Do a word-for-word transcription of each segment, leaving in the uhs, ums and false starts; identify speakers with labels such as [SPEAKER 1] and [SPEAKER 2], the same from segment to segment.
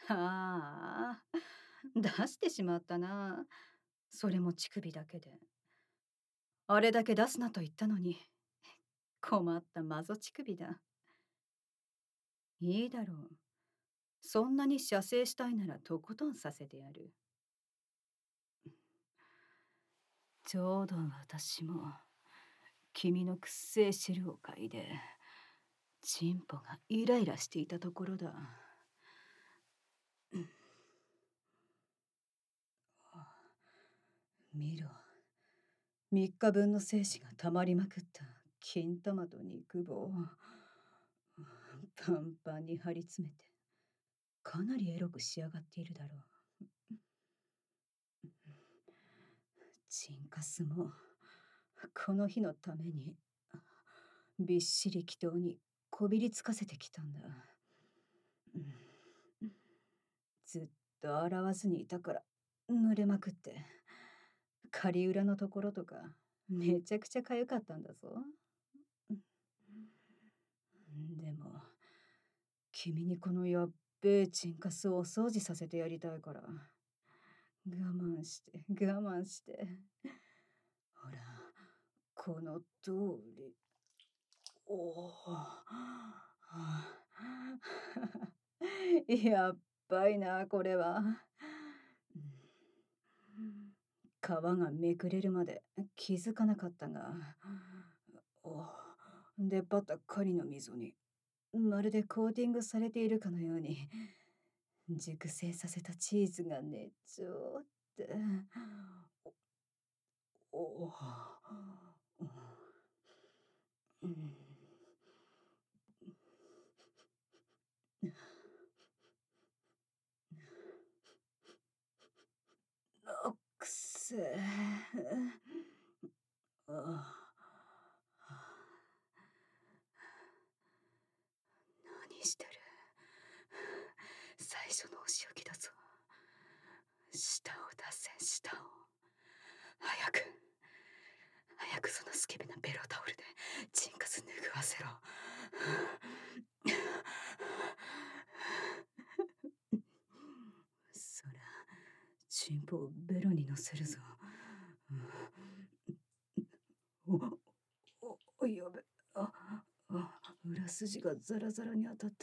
[SPEAKER 1] ああ、出してしまったな。それも乳首だけで。あれだけ出すなと言ったのに、困ったマゾ乳首だ。いいだろう。そんなに射精したいならとことんさせてやる。ちょうど私も君のくっせえ汁を嗅いで、チンポがイライラしていたところだ。見ろ。三日分の精子がたまりまくった金玉と肉棒。パンパンに張り詰めて、かなりエロく仕上がっているだろう。チンカスもこの日のためにびっしり祈祷にこびりつかせてきたんだ。ずっと洗わずにいたから濡れまくって、狩裏のところとかめちゃくちゃかゆかったんだぞ。でも君にこのやっべえチンカスをお掃除させてやりたいから、我慢して我慢して、ほらこの通り。おおやっばいなこれは。皮がめくれるまで気づかなかったが、お出っ張った狩りの溝にまるでコーティングされているかのように熟成させたチーズがねちょって。おお、うん、あくせえ。あ何してる。最初のお仕置きだぞ。舌を出せ、舌を。早く早くそのスケベなベロタオルでチンカス拭わせろ。そらチンポをベロに乗せるぞ。おおおやべ。ああ、裏筋がザラザラに当たって。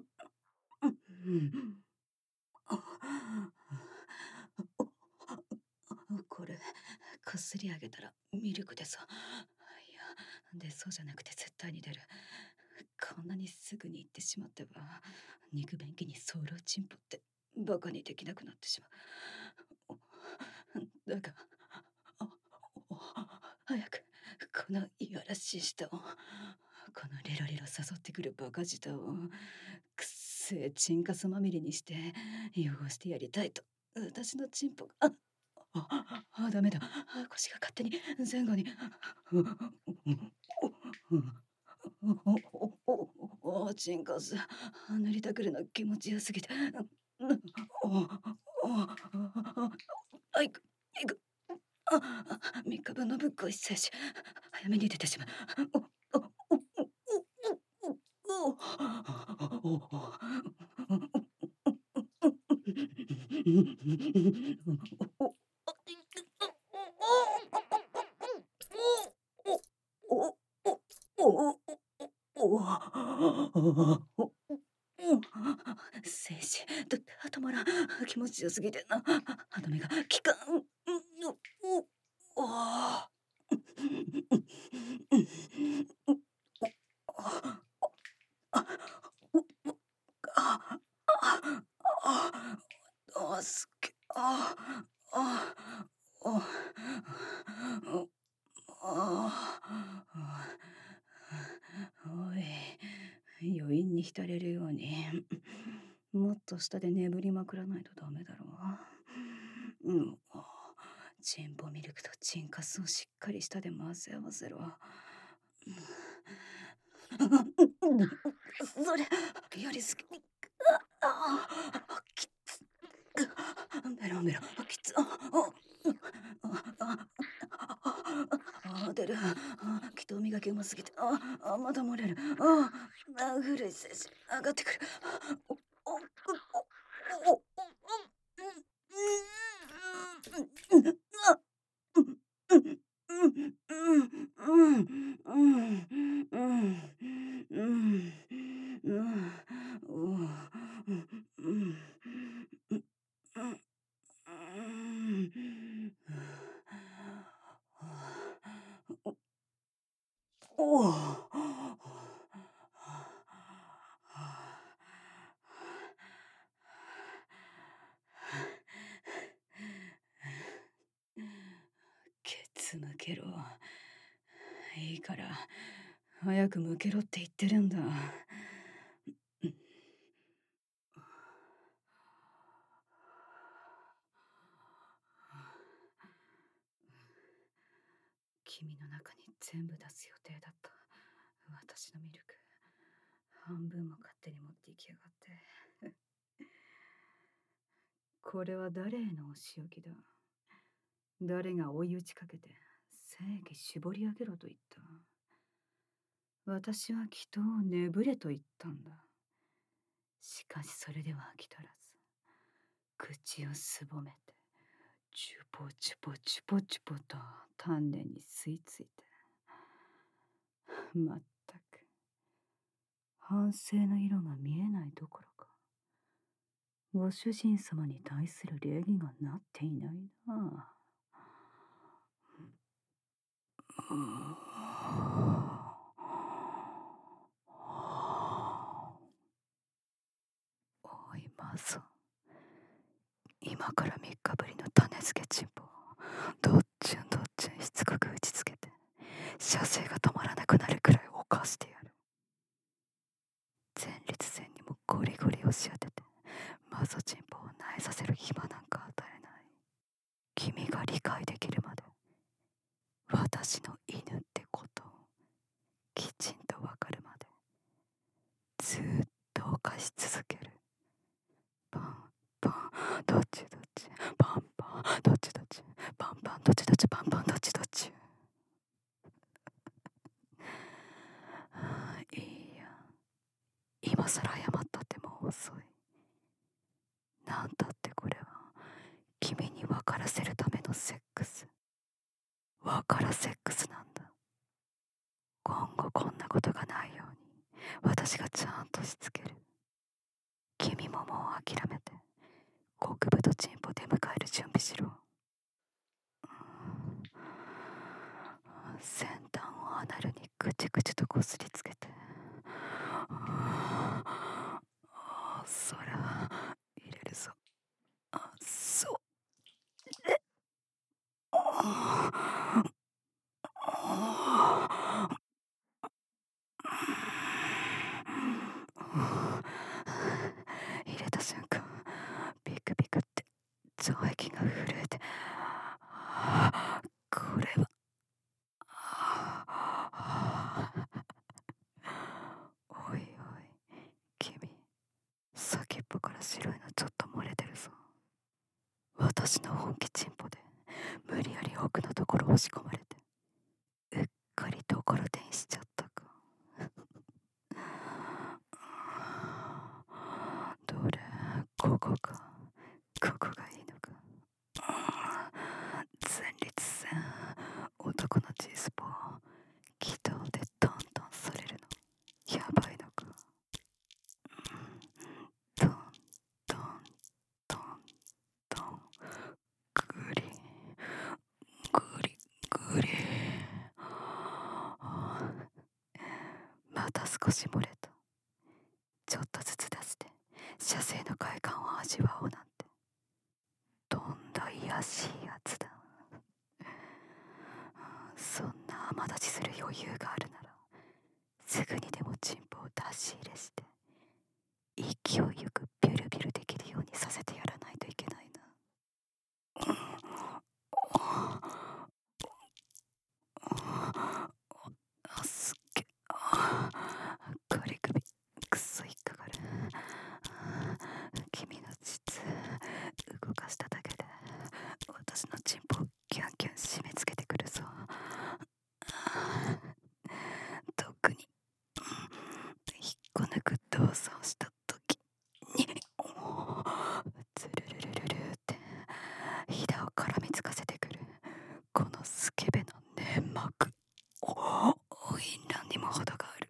[SPEAKER 1] これかすり上げたらミルクでさ。いやでそうじゃなくて絶対に出る。こんなにすぐに言ってしまっては肉便器にソウルチンポってバカにできなくなってしまう。だが早くこのいやらしい舌を、このレロレロ誘ってくるバカ舌をくっせえチンカスまみれにして汚してやりたいと私のチンポが。あああダメだ。腰が勝手に前後に。おおチンカス塗りたくるの気持ちよすぎて。あいくいく。あ三日分のぶっこい精子早めに出てしまう。精子と止まらん。気持ちよすぎてな歯止めが効かん。あすっげああああおい余韻に浸れるようにもっと下で眠りまくらないとダメだろう。うん、チンポミルクとチンカスをしっかり下で混ぜ合わせろ。それやりすぎ。ああきつ。メロメロきつ。あ出る。気と磨きうますぎて。あまだ漏れる。あ古い精子上がってくる。
[SPEAKER 2] おお。ケツ向けろ。いいから早く向けろって言ってるんだ。君の中に全部出す予定だった。私のミルク。半分も勝手に持っていきやがって。これは誰へのお仕置きだ。誰が追い打ちかけて正義絞り上げろと言った。私は人を眠れと言ったんだ。しかしそれでは飽き足らず、口をすぼめて、チュポチュポチュポチュポと丹念に吸い付いて。まったく、反省の色が見えないどころか、ご主人様に対する礼儀がなっていないな。おいマゾ、今からみっかぶりの種付けチンポをどっちゅんどっちゅんしつこく打ちつけて、射精が止まらなくなるくらい犯してやる。前立腺にもゴリゴリ押し当てて、マゾチンポを萎えさせる暇なんか与えない。君が理解できるまで、私の犬ってことをきちんとわかるまで、ずっと犯し続ける。パンパンどっちどっち、パンパンどっちどっち、パンパンどっちどっち、パンパンどっちどっち。いいや、今さら謝ったってもう遅い。なんたってこれは君に分からせるためのセックス。分からセックスなんだ。今後こんなことがないように私がちゃんとしつける。君ももう諦めて極太チンポ出迎える準備しろ。先端をアナルにぐちぐちとこすりつけて、そら入れるぞ。それ入れた瞬間、ビクビクって腸液が震えて、これはおいおい君、先っぽから白いのちょっと漏れてるぞ。私の本気チンポで無理やり奥のところ押し込まれて、うっかりところてんしちゃったか。どれ、ここか、ここがいいのか。前立腺、男の G スポ気道でトントンされるのやばいのか。トントントントン、グリグリグリ。また少し漏れた。ちょっとずつ出して射精の快感を味わおうなんて、とんだ卑しいやつだ。そんな甘立ちする余裕があるなら、すぐにでもチンポを出し入れして勢いよくビュルビュルできるようにさせてやらないといけないな。あ、すっげガリ首くっそ引っかかる。君の膣動かしただけで私のチンポをキュンキュン締め付けてくるぞ。特に引っこ抜く動作をした時にズルルルルルってひだを絡みつかせてくるこのスケベの粘膜。淫乱にも程がある。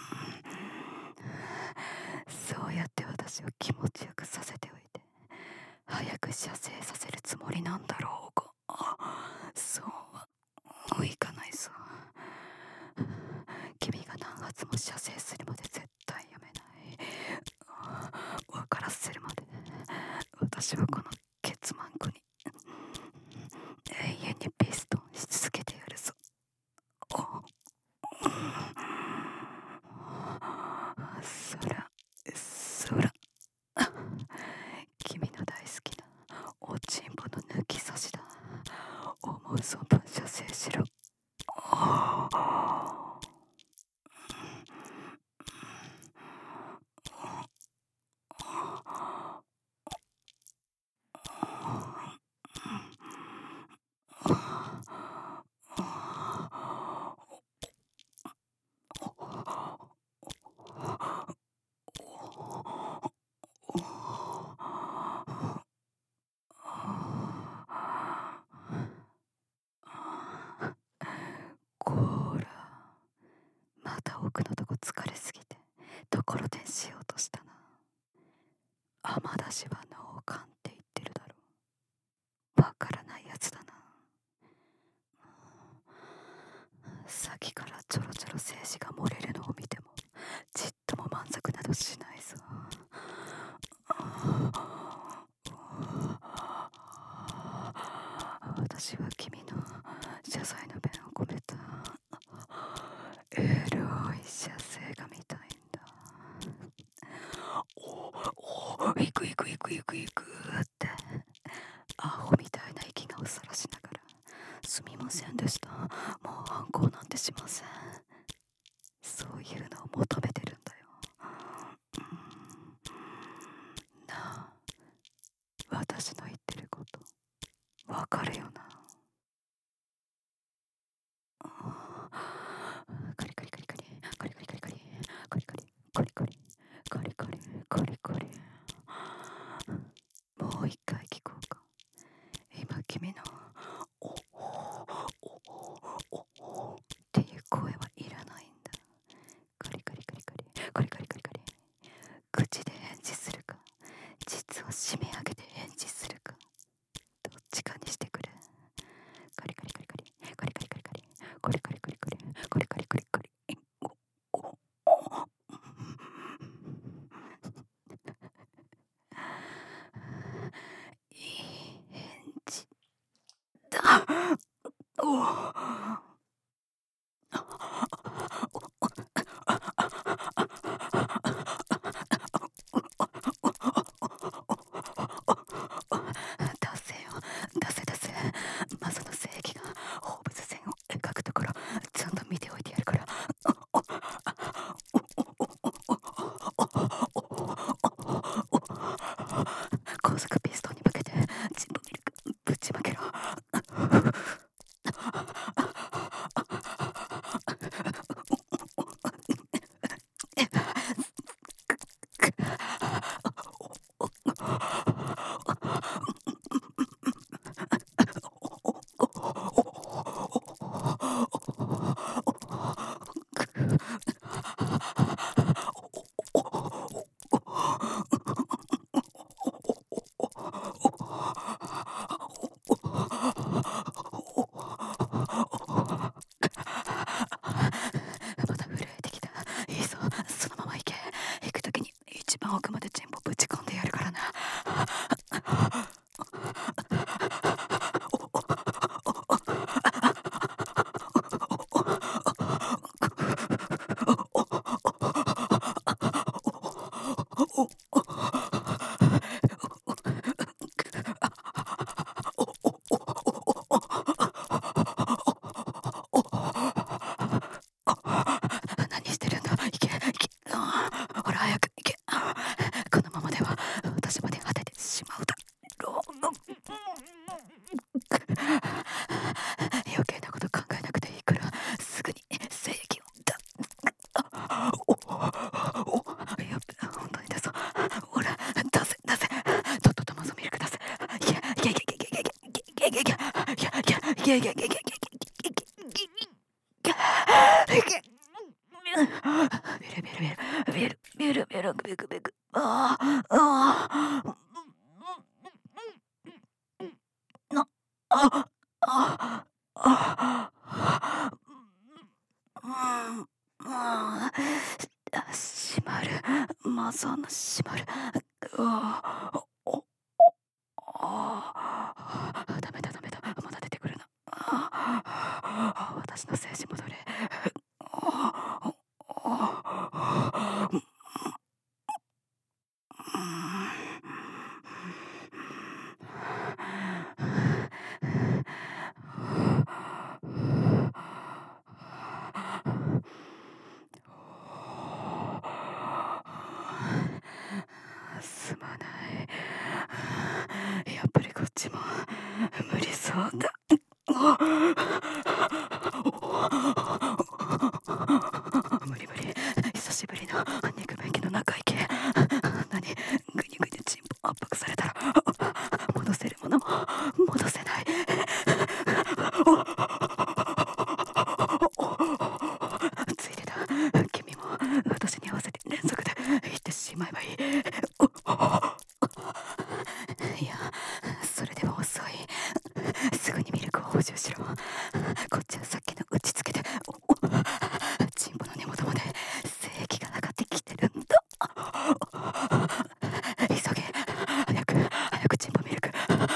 [SPEAKER 2] そうやって私を気持ちよくさせておいて、早く射精させるつもりなんだろうが、そうはいかないぞ。 私はこのケツマンコに永遠にピストンし続けてやるぞ。お空空君の大好きなおちんぽの抜き差しだ。思う存分射精しろ。こら、また奥のとこ疲れすぎてところてんしようとしたな。天出しは脳幹って言ってるだろう。わからないやつだな。さっきからちょろちょろ精子が漏れるのを見てもちっとも満足などしないぞ。私は君の謝罪の弁を込めたエロい射精が見たいんだ。おお、行く行く行く行く行くってアホみたいな息がをさらしながら、すみませんでした、もう反抗なんてしません、そういうのを求めてるんだよ。なあ、私の言ってることわかるよな。カリカリカリカリカリカリカリカリカリカリカリカリカリカリカリカリカリ、もう一回聞こうか。今君のおおおおっていう声はいらないんだ。カリカリカリカリカリカリカリカリ、口で返事するか実は締め上げて返事するか、どっちかにしてくれ。カリカリカリカリカリカリカリカリカリカリカリカリカリカリカリカリ、いい返事だ。お出せよ、出せ出せ。マサの正義が放物線を描くところちゃんと見ておいてやるから。高速ピストンに向けてチンポミルクぶちまけろ。また震えてきた。いいぞ、そのまま行け。行くときに一番奥までチンポぶち込んでやるからな。何してるんだ、行け行け、ほら早く行け。このままでは私まで果ててしまうだろう。余計なこと考えなくていいからすぐに正義をだ。やっべ、本当に出そう。ほら出せ出せ、とっととマゾミルク出せ。いやいやいやいやいやいやいやいやいやいやいやいやいやいやベルベルベルベルベルベル、あああなああああ、閉まる、マゾの閉まる。 やっぱりこっちも無理そうだ。無理無理。久しぶりの肉便器の中行け。何、ぐにぐにチンポ圧迫されたら戻せるものも戻せない。ついてた。君も私に合わせて連続で言ってしまえばいい。いや、それでは遅い。すぐにミルクを補充しろ。こっちはさっきの打ちつけでチンポの根元まで精液が上がってきてるんだ。急げ、早く早くチンポミルク。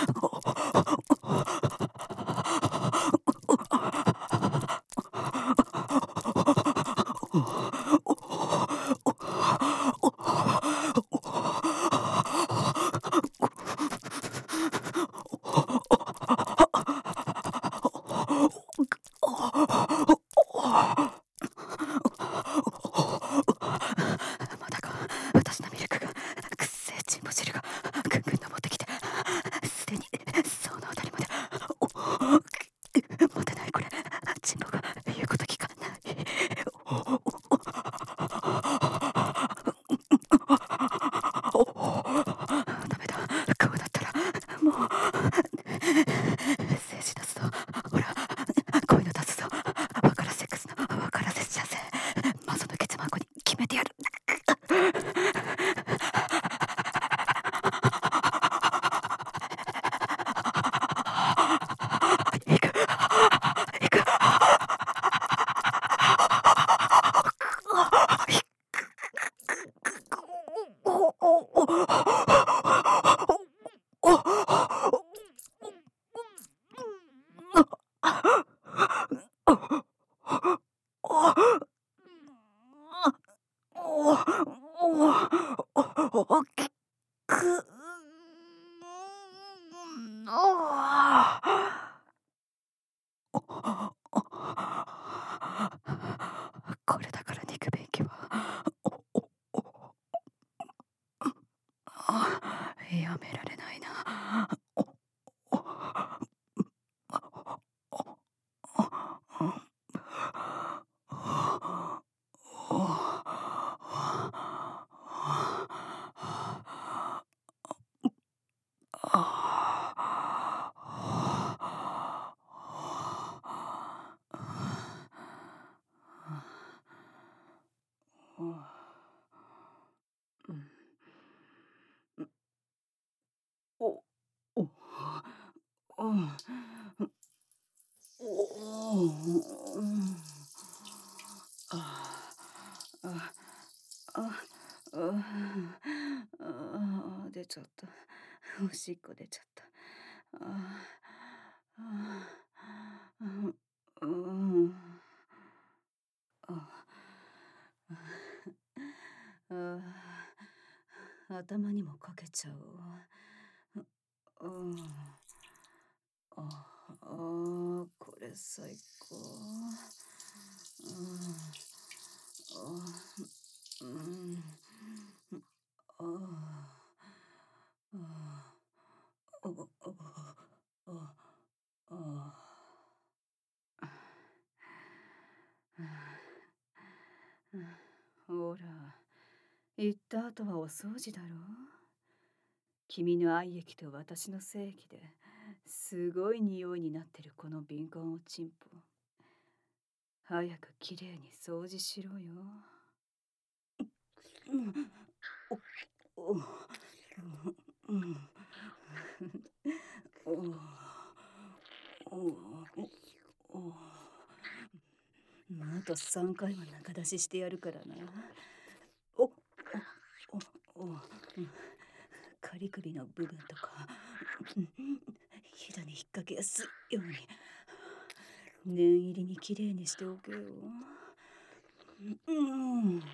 [SPEAKER 2] まだか。私のミルクがくっせえチンポ汁がぐんぐん登ってきて、すでにそのあたりまで。待てない、これチンポが言うこと聞かない。ダメだ、こうなったらもう精子出すぞ。ほら、こういうの出すぞ。わからセックスのわからせ射精。マゾのケツマンコに決めてやる。行く行く。おきくこれだから肉便器はやめられないな。おおおあああ、出ちゃった。おしっこ出ちゃった。ああ、うん、ああ、頭にもかけちゃおう。うん、ああ、これ最高。うん、うん、ああ、ああ、あほら、行った後はお掃除だろ。君の愛液と私の精液ですごい匂いになってるこの敏感おちんぽ。早くきれいに掃除しろよ。おおおあとさんかいは中出ししてやるからな。おおおお仮首の部分とかひだに引っ掛けやすいように念入りにきれいにしておけよ。うん